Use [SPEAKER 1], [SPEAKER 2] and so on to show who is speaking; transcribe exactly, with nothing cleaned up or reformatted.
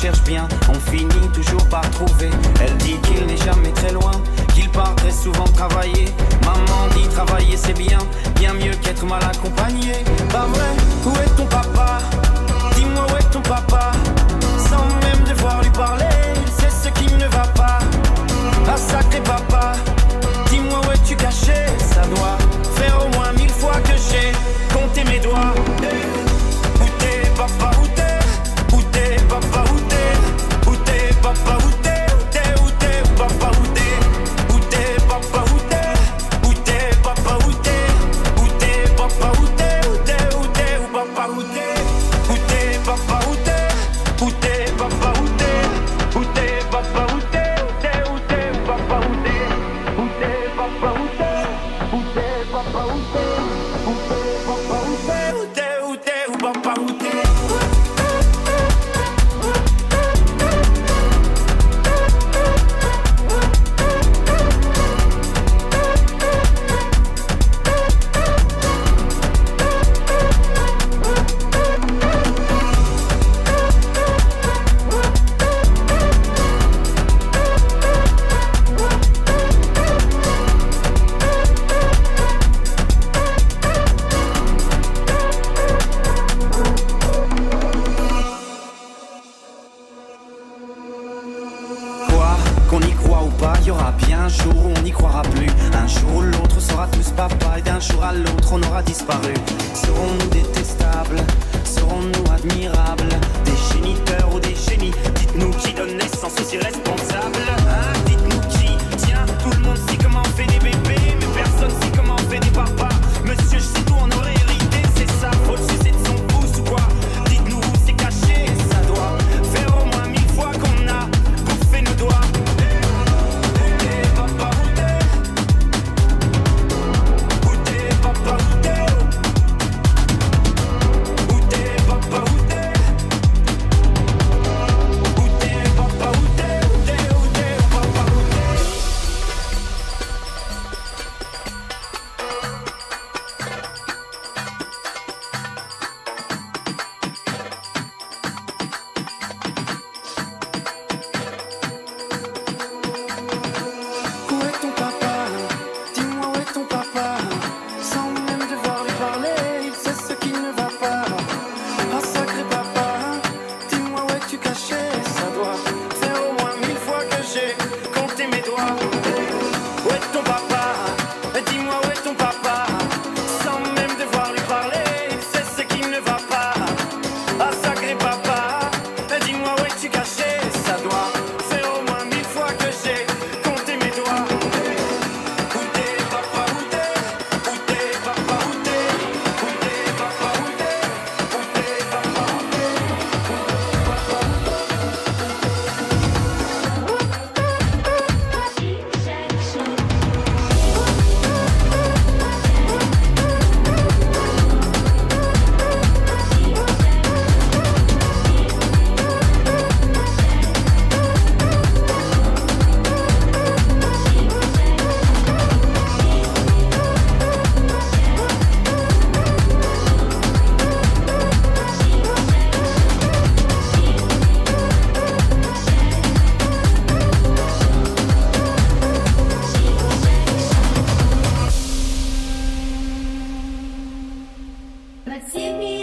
[SPEAKER 1] cherche bien, on finit toujours par trouver. Elle dit qu'il n'est jamais très loin, qu'il part très souvent travailler. Maman dit travailler c'est bien, bien mieux qu'être mal accompagné. Pas vrai, où est ton papa? Dis-moi où est ton papa? Sans même devoir lui parler, il sait ce qui ne va pas. Ah sacré papa, dis-moi où es-tu caché? Ça doit faire au moins mille fois que j'ai compté mes doigts. Où t'es papa, où t'es? Où t'es papa, où t'es? Où t'es papa, où t'es? Où t'es, où t'es, papa, où t'es? Où t'es papa, où t'es? Où t'es papa, où t'es? Où t'es papa, où t'es? Où t'es, où t'es, où papa, où t'es? Où t'es papa, où t'es? Où t'es papa, où t'es? Où t'es papa, où t'es? Disparu. Serons-nous détestables? Serons-nous admirables? Des géniteurs ou des génies? Dites-nous qui donne naissance aux irresponsables, hein? Dites-nous qui? Tiens, tout le monde sait comment on fait des bébés, mais personne sait comment on fait des papas. Monsieur, je sais tout, on aurait hérité, c'est ça. Faut le sucer de son pouce ou quoi? Dites-nous où c'est caché, ça doit faire au moins mille fois qu'on a bouffé nos doigts.
[SPEAKER 2] But see me